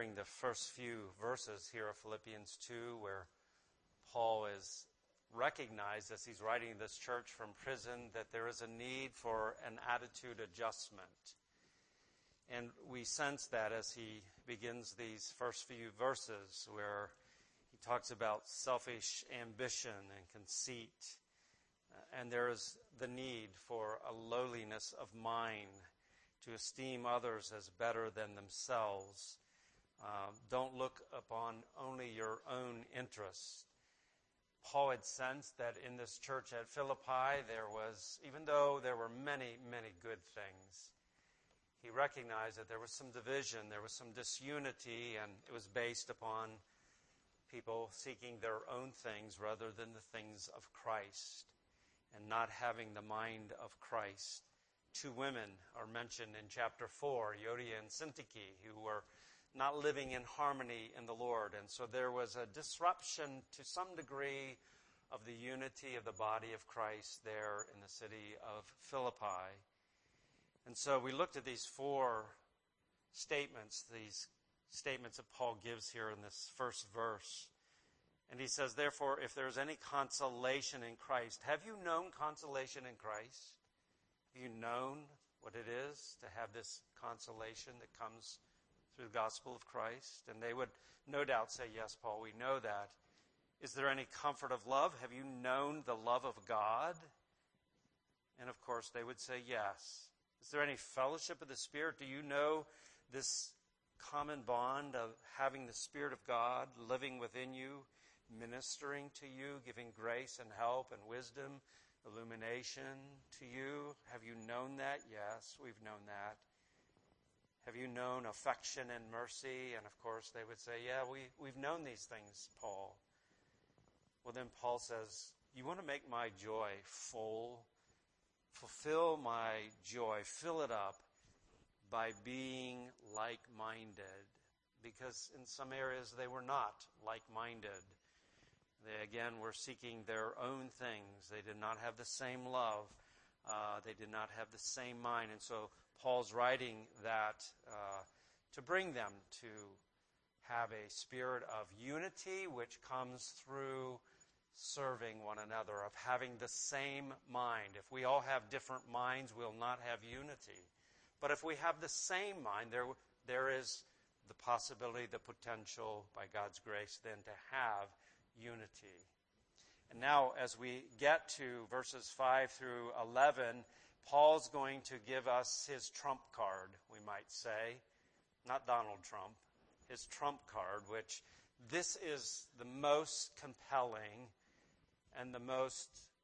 studying the first few verses here of Philippians 2, where Paul is recognized as he's writing this church from prison that there is a need for an attitude adjustment. And we sense that as he begins these first few verses where he talks about selfish ambition and conceit. And there is the need for a lowliness of mind, to esteem others as better than themselves. Don't look upon only your own interests. Paul had sensed that in this church at Philippi there was, even though there were many, many good things, he recognized that there was some division, there was some disunity, and it was based upon people seeking their own things rather than the things of Christ, and not having the mind of Christ. 2 women are mentioned in chapter 4, Euodia and Syntyche, who were not living in harmony in the Lord. And so there was a disruption to some degree of the unity of the body of Christ there in the city of Philippi. And so we looked at these 4 statements, these statements that Paul gives here in this first verse. And he says, therefore, if there's any consolation in Christ, have you known consolation in Christ? Have you known what it is to have this consolation that comes through the gospel of Christ? And they would no doubt say, yes, Paul, we know that. Is there any comfort of love? Have you known the love of God? And of course, they would say, yes. Is there any fellowship of the Spirit? Do you know this common bond of having the Spirit of God living within you, ministering to you, giving grace and help and wisdom, illumination to you? Have you known that? Yes, we've known that. Have you known affection and mercy? And of course they would say, yeah, we've known these things, Paul. Well, then Paul says, you want to make my joy full? Fulfill my joy, fill it up by being like-minded. Because in some areas they were not like-minded. They, again, were seeking their own things. They did not have the same love. They did not have the same mind. And so Paul's writing that to bring them to have a spirit of unity, which comes through serving one another, of having the same mind. If we all have different minds, we'll not have unity. But if we have the same mind, there is the possibility, the potential, by God's grace, then to have unity. And now, as we get to verses 5 through 11, Paul's going to give us his trump card, we might say. Not Donald Trump. His trump card, which this is the most compelling and the most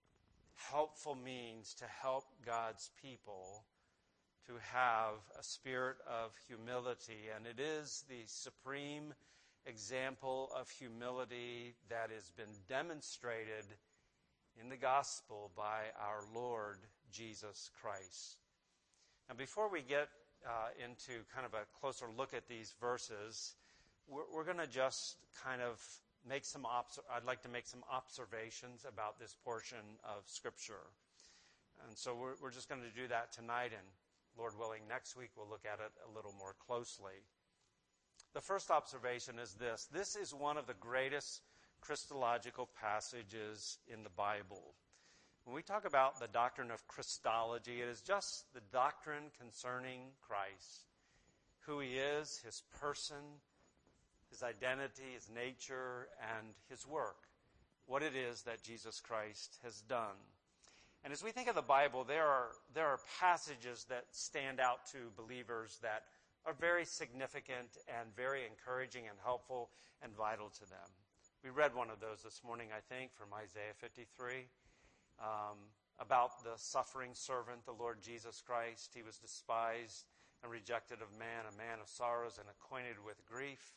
helpful means to help God's people to have a spirit of humility. And it is the supreme example of humility that has been demonstrated in the gospel by our Lord Jesus Christ. Now, before we get into kind of a closer look at these verses, we're going to just kind of make I'd like to make some observations about this portion of Scripture. And so we're just going to do that tonight, and Lord willing, next week we'll look at it a little more closely. The first observation is this. This is one of the greatest Christological passages in the Bible. When we talk about the doctrine of Christology, it is just the doctrine concerning Christ, who he is, his person, his identity, his nature, and his work, what it is that Jesus Christ has done. And as we think of the Bible, there are passages that stand out to believers that are very significant and very encouraging and helpful and vital to them. We read one of those this morning, I think, from Isaiah 53, about the suffering servant, the Lord Jesus Christ. He was despised and rejected of man, a man of sorrows and acquainted with grief.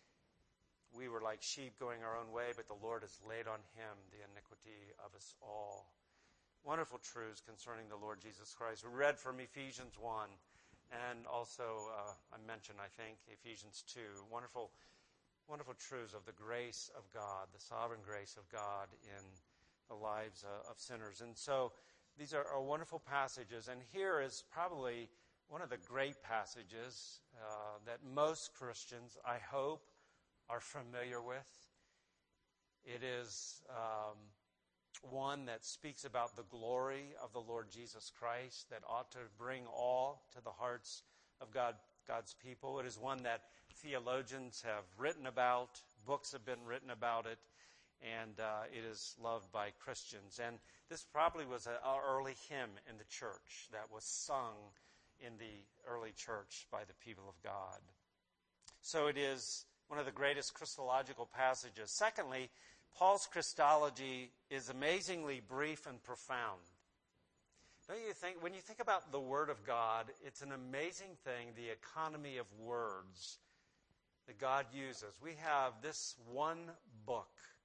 We were like sheep going our own way, but the Lord has laid on him the iniquity of us all. Wonderful truths concerning the Lord Jesus Christ. We read from Ephesians 1, and also I mentioned, I think, Ephesians 2. Wonderful truths of the grace of God, the sovereign grace of God in the lives of sinners. And so these are wonderful passages. And here is probably one of the great passages that most Christians, I hope, are familiar with. It is one that speaks about the glory of the Lord Jesus Christ that ought to bring awe to the hearts of God's people. It is one that theologians have written about, books have been written about it, and it is loved by Christians. And this probably was an early hymn in the church that was sung in the early church by the people of God. So it is one of the greatest Christological passages. Secondly, Paul's Christology is amazingly brief and profound. Don't you think, when you think about the Word of God, it's an amazing thing, the economy of words that God uses. We have this one book,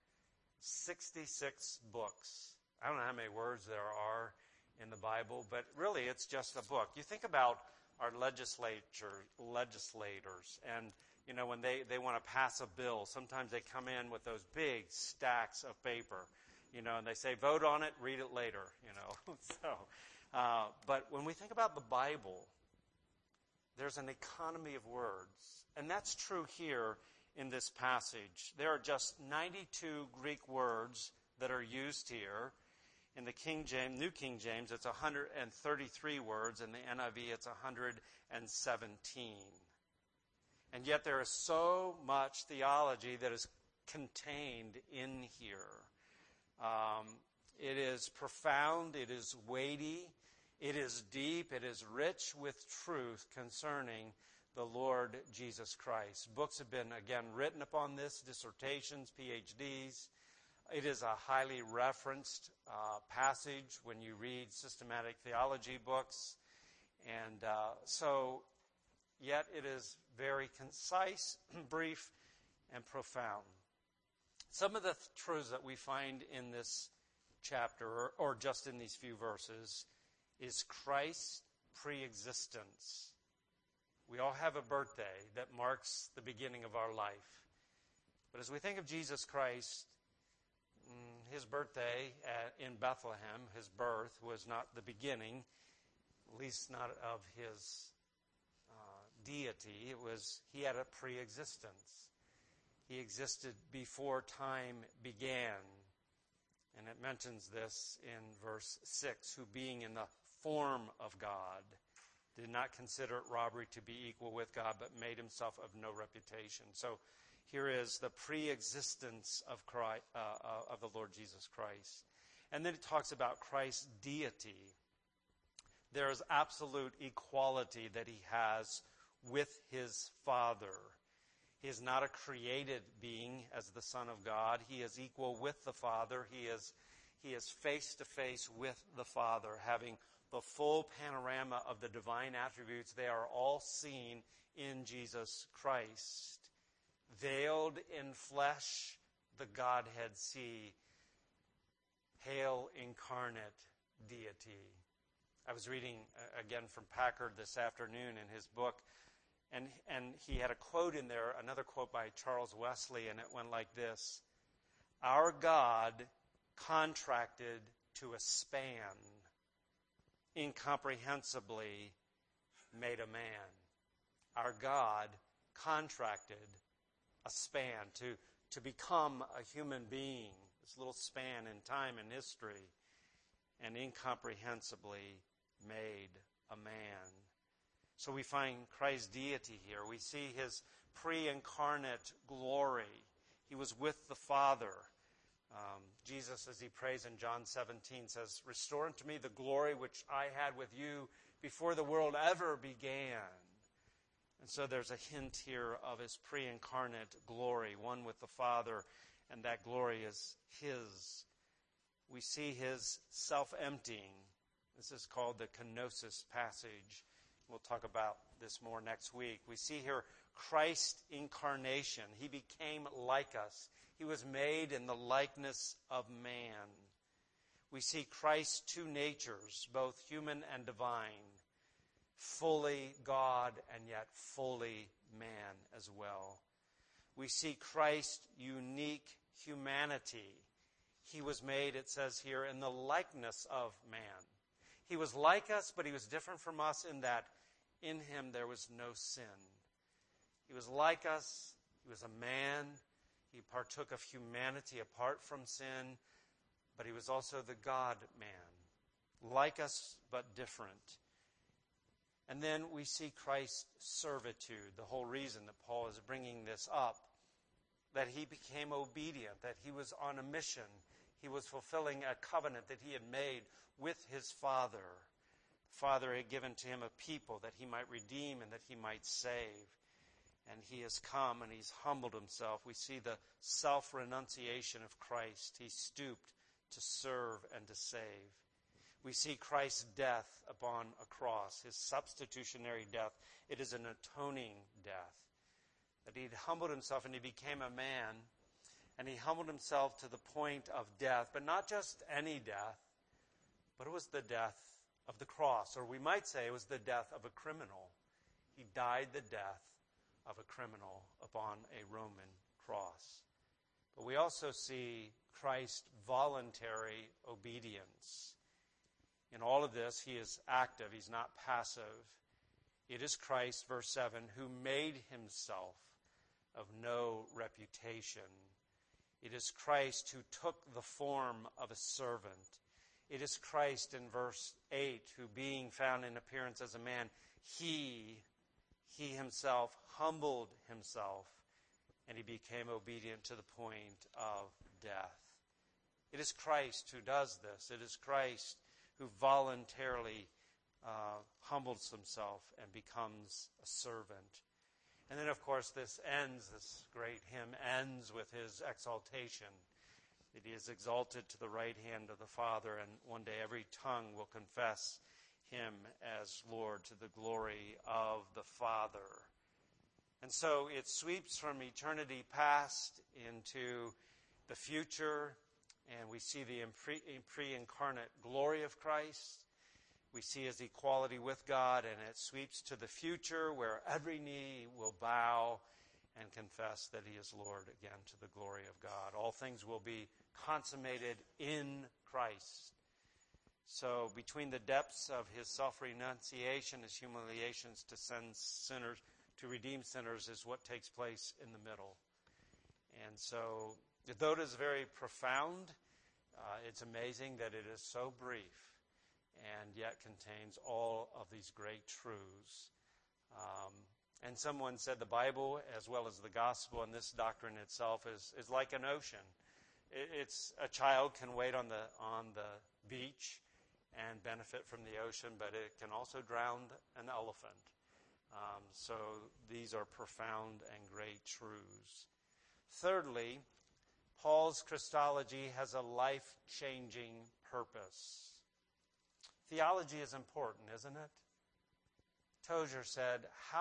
66 books. I don't know how many words there are in the Bible, but really it's just a book. You think about our legislators, and you know, when they want to pass a bill, sometimes they come in with those big stacks of paper, you know, and they say, vote on it, read it later, you know. But when we think about the Bible, there's an economy of words. And that's true here in this passage. There are just 92 Greek words that are used here. In the New King James, it's 133 words. In the NIV, it's 117. And yet there is so much theology that is contained in here. It is profound, it is weighty, it is deep, it is rich with truth concerning the Lord Jesus Christ. Books have been, again, written upon this, dissertations, PhDs. It is a highly referenced passage when you read systematic theology books. And yet it is very concise, brief, and profound. Some of the truths that we find in this chapter, or just in these few verses, is Christ's pre-existence. We all have a birthday that marks the beginning of our life. But as we think of Jesus Christ, his birthday in Bethlehem, his birth, was not the beginning, at least not of his deity. He had a pre-existence. He existed before time began. And it mentions this in verse 6, who being in the form of God, did not consider it robbery to be equal with God, but made himself of no reputation. So here is the pre-existence of Christ, of the Lord Jesus Christ. And then it talks about Christ's deity. There is absolute equality that he has with his Father. He is not a created being as the Son of God. He is equal with the Father. He is face to face with the Father, having the full panorama of the divine attributes. They are all seen in Jesus Christ. Veiled in flesh, the Godhead see. Hail incarnate deity. I was reading again from Packard this afternoon in his book, and he had a quote in there, another quote by Charles Wesley, and it went like this: our God contracted to a span, incomprehensibly made a man. Our God contracted a span to become a human being, this little span in time and history, and incomprehensibly made a man. So we find Christ's deity here. We see his pre-incarnate glory. He was with the Father. Jesus, as he prays in John 17, says, restore unto me the glory which I had with you before the world ever began. And so there's a hint here of his pre-incarnate glory, one with the Father, and that glory is his. We see his self-emptying. This is called the kenosis passage. We'll talk about this more next week. We see here Christ's incarnation. He became like us. He was made in the likeness of man. We see Christ's two natures, both human and divine, fully God and yet fully man as well. We see Christ's unique humanity. He was made, it says here, in the likeness of man. He was like us, but he was different from us in that in him there was no sin. He was like us. He was a man. He partook of humanity apart from sin, but he was also the God-man, like us but different. And then we see Christ's servitude, the whole reason that Paul is bringing this up, that he became obedient, that he was on a mission. He was fulfilling a covenant that he had made with his Father. The Father had given to him a people that he might redeem and that he might save. And he has come and he's humbled himself. We see the self-renunciation of Christ. He stooped to serve and to save. We see Christ's death upon a cross, his substitutionary death. It is an atoning death. That he humbled himself and he became a man. And he humbled himself to the point of death. But not just any death, but it was the death of the cross. Or we might say it was the death of a criminal. He died the death of a criminal upon a Roman cross. But we also see Christ's voluntary obedience. In all of this, he is active. He's not passive. It is Christ, verse 7, who made himself of no reputation. It is Christ who took the form of a servant. It is Christ in verse 8 who, being found in appearance as a man, he himself humbled himself, and he became obedient to the point of death. It is Christ who does this. It is Christ who voluntarily humbles himself and becomes a servant. And then, of course, this great hymn ends with his exaltation. That he is exalted to the right hand of the Father, and one day every tongue will confess him as Lord to the glory of the Father. And so it sweeps from eternity past into the future, and we see the pre-incarnate glory of Christ. We see his equality with God, and it sweeps to the future where every knee will bow and confess that he is Lord again to the glory of God. All things will be consummated in Christ. So between the depths of his self-renunciation, his humiliations to send sinners, to redeem sinners, is what takes place in the middle. And so, though it is very profound, it's amazing that it is so brief and yet contains all of these great truths. And someone said the Bible, as well as the gospel and this doctrine itself, is like an ocean. It's a child can wade on the beach and benefit from the ocean, but it can also drown an elephant. So these are profound and great truths. Thirdly, Paul's Christology has a life-changing purpose. Theology is important, isn't it? Tozer said,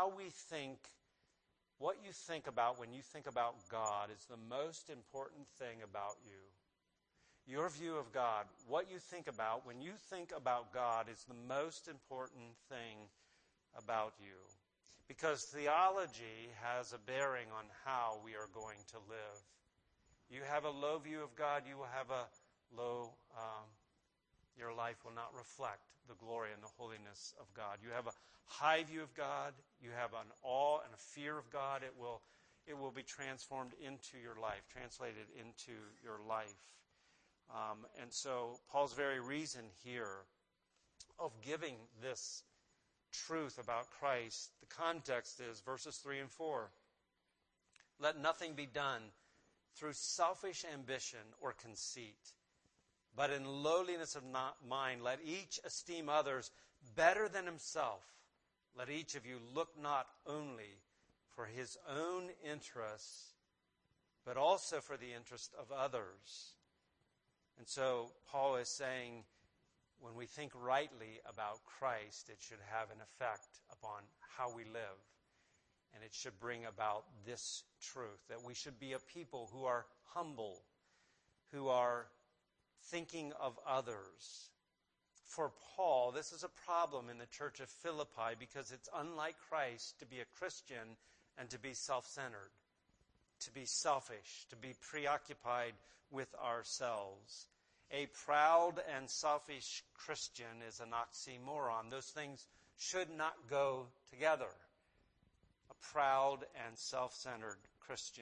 what you think about when you think about God is the most important thing about you. Your view of God, what you think about when you think about God, is the most important thing about you. Because theology has a bearing on how we are going to live. You have a low view of God, you will have a low, your life will not reflect the glory and the holiness of God. You have a high view of God, you have an awe and a fear of God, it will be transformed into your life, translated into your life. And so Paul's very reason here of giving this truth about Christ, the context is verses 3 and 4. Let nothing be done through selfish ambition or conceit, but in lowliness of mind, let each esteem others better than himself. Let each of you look not only for his own interests, but also for the interest of others. And so Paul is saying, when we think rightly about Christ, it should have an effect upon how we live. And it should bring about this truth, that we should be a people who are humble, who are thinking of others. For Paul, this is a problem in the church of Philippi because it's unlike Christ to be a Christian and to be self-centered, to be selfish, to be preoccupied with ourselves. A proud and selfish Christian is an oxymoron. Those things should not go together. A proud and self-centered Christian.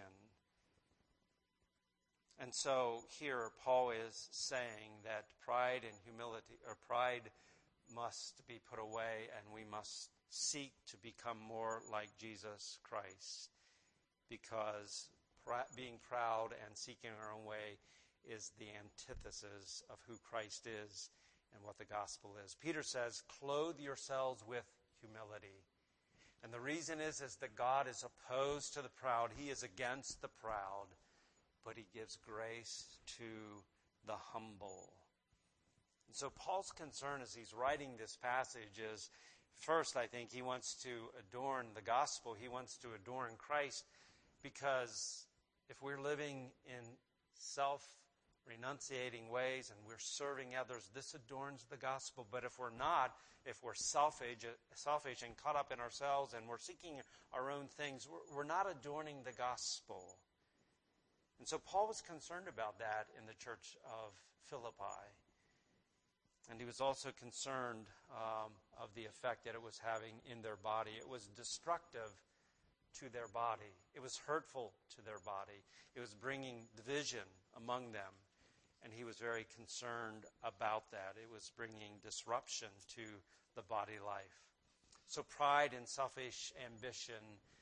And so here Paul is saying that pride and humility, or pride must be put away, and we must seek to become more like Jesus Christ, because being proud and seeking our own way is the antithesis of who Christ is and what the gospel is. Peter says, clothe yourselves with humility. And the reason is that God is opposed to the proud. He is against the proud, but he gives grace to the humble. And so Paul's concern as he's writing this passage is, first, I think he wants to adorn the gospel. He wants to adorn Christ, because if we're living in self-renunciating ways and we're serving others, this adorns the gospel. But if we're not, if we're selfish and caught up in ourselves and we're seeking our own things, we're not adorning the gospel. And so Paul was concerned about that in the church of Philippi. And he was also concerned of the effect that it was having in their body. It was destructive to their body. It was hurtful to their body. It was bringing division among them. And he was very concerned about that. It was bringing disruption to the body life. So pride and selfish ambition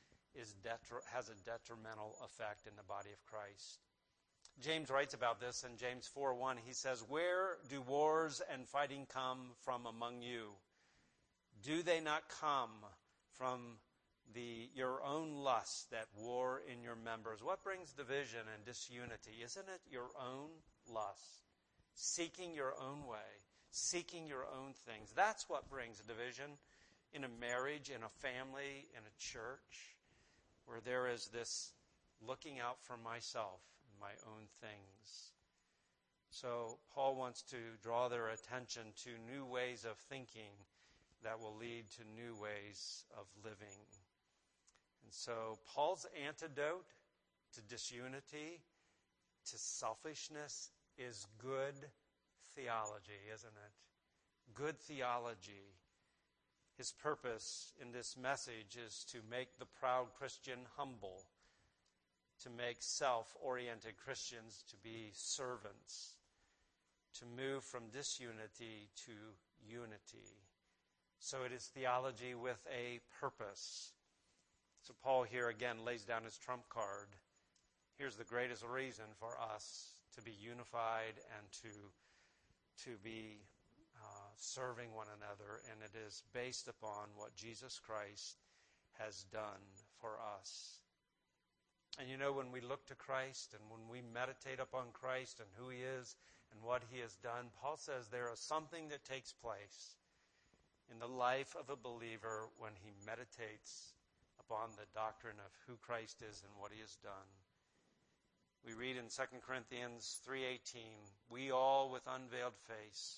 has a detrimental effect in the body of Christ. James writes about this in James 4:1. He says, where do wars and fighting come from among you? Do they not come from your own lusts that war in your members? What brings division and disunity? Isn't it your own lust? Seeking your own way, seeking your own things. That's what brings division in a marriage, in a family, in a church, where there is this looking out for myself and my own things. So Paul wants to draw their attention to new ways of thinking that will lead to new ways of living. And so Paul's antidote to disunity, to selfishness, is good theology, isn't it? Good theology. His purpose in this message is to make the proud Christian humble, to make self-oriented Christians to be servants, to move from disunity to unity. So it is theology with a purpose. So Paul here again lays down his trump card. Here's the greatest reason for us to be unified and to be serving one another, and it is based upon what Jesus Christ has done for us. And you know, when we look to Christ and when we meditate upon Christ and who he is and what he has done, Paul says there is something that takes place in the life of a believer when he meditates upon the doctrine of who Christ is and what he has done. We read in 2 Corinthians 3:18, we all with unveiled face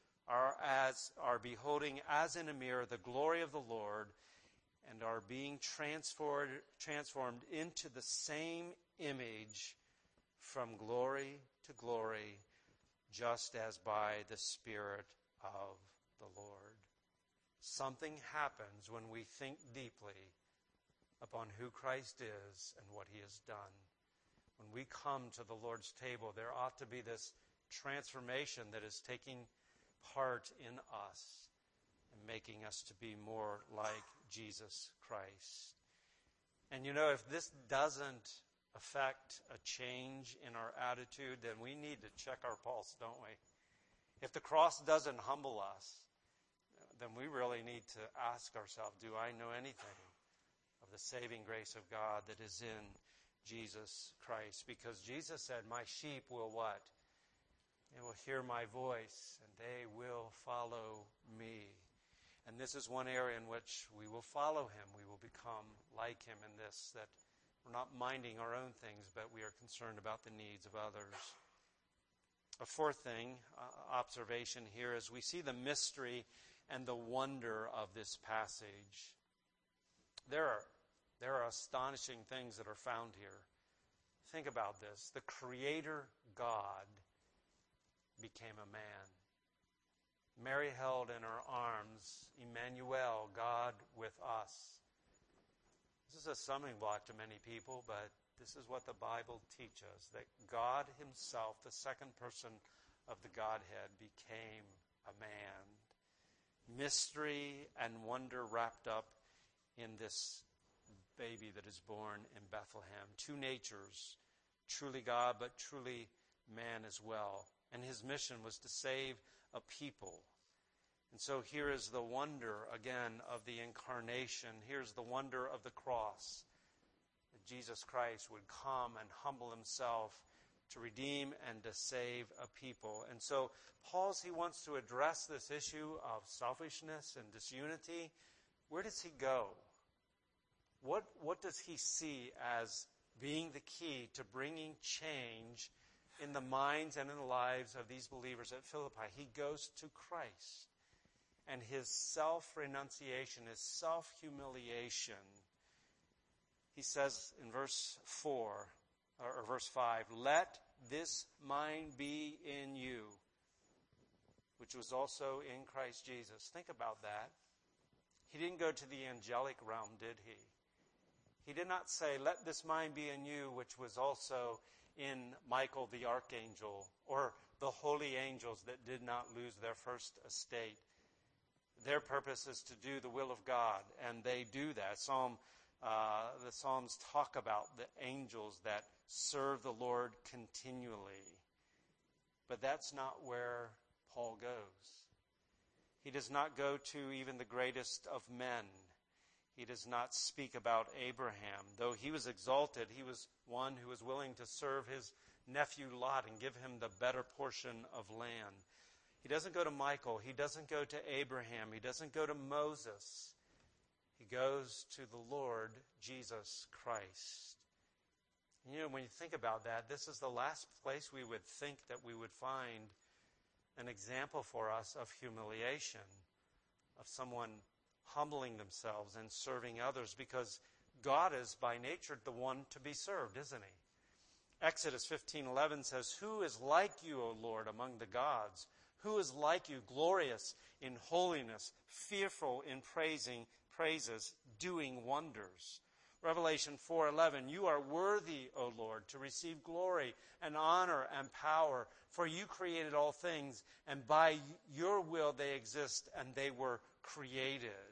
are beholding as in a mirror the glory of the Lord, and are being transformed into the same image from glory to glory, just as by the Spirit of the Lord. Something happens when we think deeply upon who Christ is and what he has done. When we come to the Lord's table, there ought to be this transformation that is taking part in us and making us to be more like Jesus Christ. And you know, if this doesn't affect a change in our attitude, then we need to check our pulse, don't we? If the cross doesn't humble us, then we really need to ask ourselves, do I know anything of the saving grace of God that is in Jesus Christ? Because Jesus said, my sheep will what? They will hear my voice, and they will follow me. And this is one area in which we will follow him. We will become like him in this, that we're not minding our own things, but we are concerned about the needs of others. A fourth thing, observation here, is we see the mystery and the wonder of this passage. There are astonishing things that are found here. Think about this. The Creator God became a man. Mary held in her arms Emmanuel, God with us. This is a stumbling block to many people, but this is what the Bible teaches, that God himself, the second person of the Godhead, became a man. Mystery and wonder wrapped up in this baby that is born in Bethlehem. Two natures, truly God, but truly man as well. And his mission was to save a people. And so here is the wonder, again, of the incarnation. Here's the wonder of the cross. That Jesus Christ would come and humble himself to redeem and to save a people. And so he wants to address this issue of selfishness and disunity. Where does he go? What does he see as being the key to bringing change in the minds and in the lives of these believers at Philippi? He goes to Christ. And his self-renunciation, his self-humiliation. He says in verse 4, or verse 5, "Let this mind be in you, which was also in Christ Jesus." Think about that. He didn't go to the angelic realm, did he? He did not say, "Let this mind be in you, which was also in Michael the archangel," or the holy angels that did not lose their first estate. Their purpose is to do the will of God, and they do that. The Psalms talk about the angels that serve the Lord continually. But that's not where Paul goes. He does not go to even the greatest of men. He does not speak about Abraham. Though he was exalted, he was one who was willing to serve his nephew Lot and give him the better portion of land. He doesn't go to Michael. He doesn't go to Abraham. He doesn't go to Moses. He goes to the Lord Jesus Christ. When you think about that, this is the last place we would think that we would find an example for us of humiliation, of someone humbling themselves and serving others, because God is by nature the one to be served, isn't he? Exodus 15:11 says, "Who is like you, O Lord, among the gods? Who is like you, glorious in holiness, fearful in praises, doing wonders?" Revelation 4:11, "You are worthy, O Lord, to receive glory and honor and power, for you created all things, and by your will they exist, and they were created."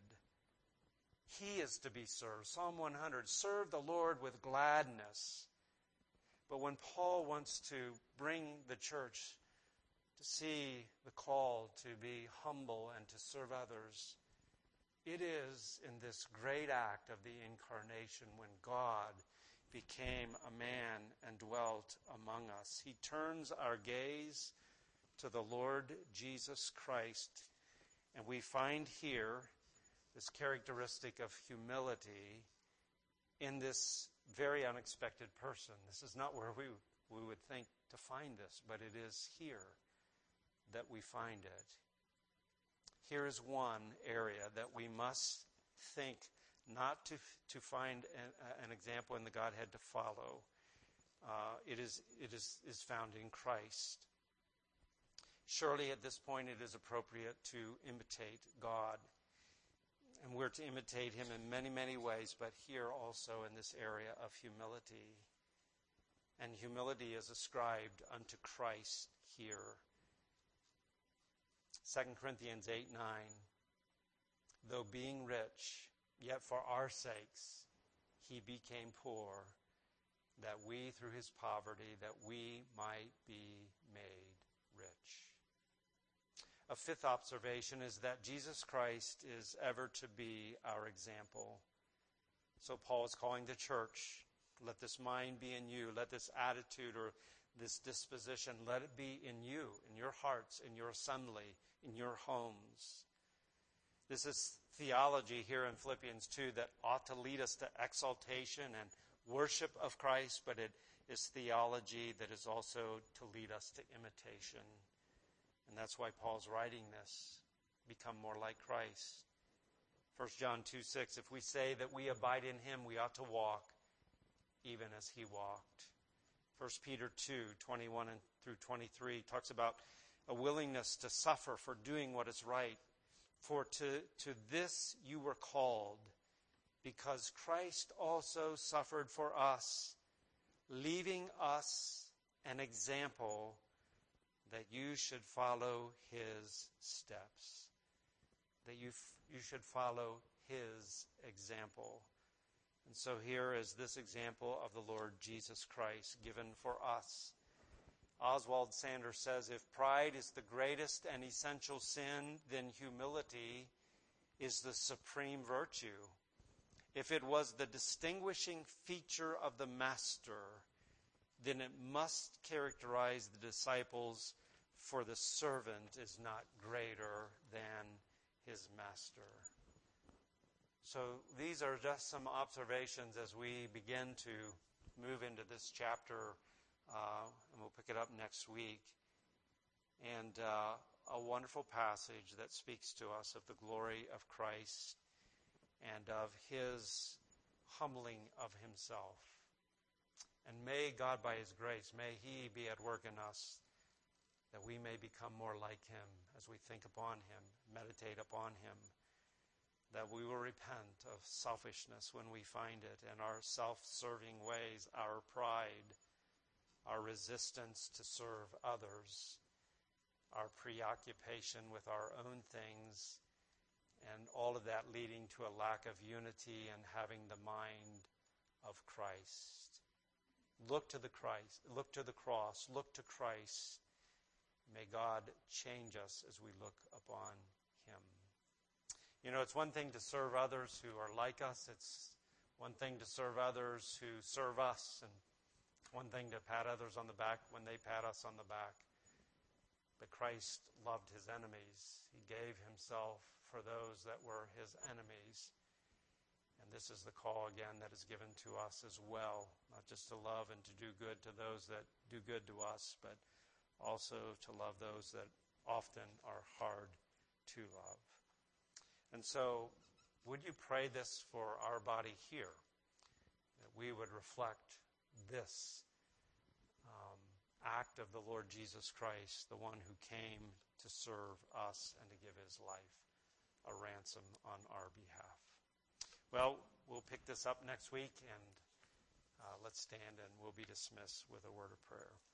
He is to be served. Psalm 100, "Serve the Lord with gladness." But when Paul wants to bring the church to see the call to be humble and to serve others, it is in this great act of the incarnation when God became a man and dwelt among us. He turns our gaze to the Lord Jesus Christ, and we find here this characteristic of humility in this very unexpected person. This is not where we would think to find this, but it is here that we find it. Here is one area that we must think not to find an example in the Godhead to follow. It is found in Christ. Surely at this point it is appropriate to imitate God. And we're to imitate him in many, many ways, but here also in this area of humility. And humility is ascribed unto Christ here. 2 Corinthians 8:9, "Though being rich, yet for our sakes he became poor, that we through his poverty, that we might be made rich." A fifth observation is that Jesus Christ is ever to be our example. So Paul is calling the church, let this mind be in you, let this attitude or this disposition, let it be in you, in your hearts, in your assembly, in your homes. This is theology here in Philippians 2 that ought to lead us to exaltation and worship of Christ, but it is theology that is also to lead us to imitation. And that's why Paul's writing this. Become more like Christ. 1 John 2:6, "If we say that we abide in him, we ought to walk even as he walked." 1 Peter 2:21 through 23 talks about a willingness to suffer for doing what is right. For to this you were called, because Christ also suffered for us, leaving us an example that you should follow his steps. That you should follow his example. And so here is this example of the Lord Jesus Christ given for us. Oswald Sanders says, if pride is the greatest and essential sin, then humility is the supreme virtue. If it was the distinguishing feature of the Master, then it must characterize the disciples, for the servant is not greater than his master. So these are just some observations as we begin to move into this chapter, and we'll pick it up next week. And a wonderful passage that speaks to us of the glory of Christ and of his humbling of himself. And may God, by his grace, may he be at work in us, that we may become more like him as we think upon him, meditate upon him, that we will repent of selfishness when we find it, and our self-serving ways, our pride, our resistance to serve others, our preoccupation with our own things, and all of that leading to a lack of unity and having the mind of Christ. Look to the cross, look to Christ. May God change us as we look upon him. You know, it's one thing to serve others who are like us. It's one thing to serve others who serve us, and one thing to pat others on the back when they pat us on the back. But Christ loved his enemies. He gave himself for those that were his enemies. And this is the call again that is given to us as well, not just to love and to do good to those that do good to us, but also to love those that often are hard to love. And so, would you pray this for our body here, that we would reflect this act of the Lord Jesus Christ, the one who came to serve us and to give his life a ransom on our behalf. Well, we'll pick this up next week, and let's stand and we'll be dismissed with a word of prayer.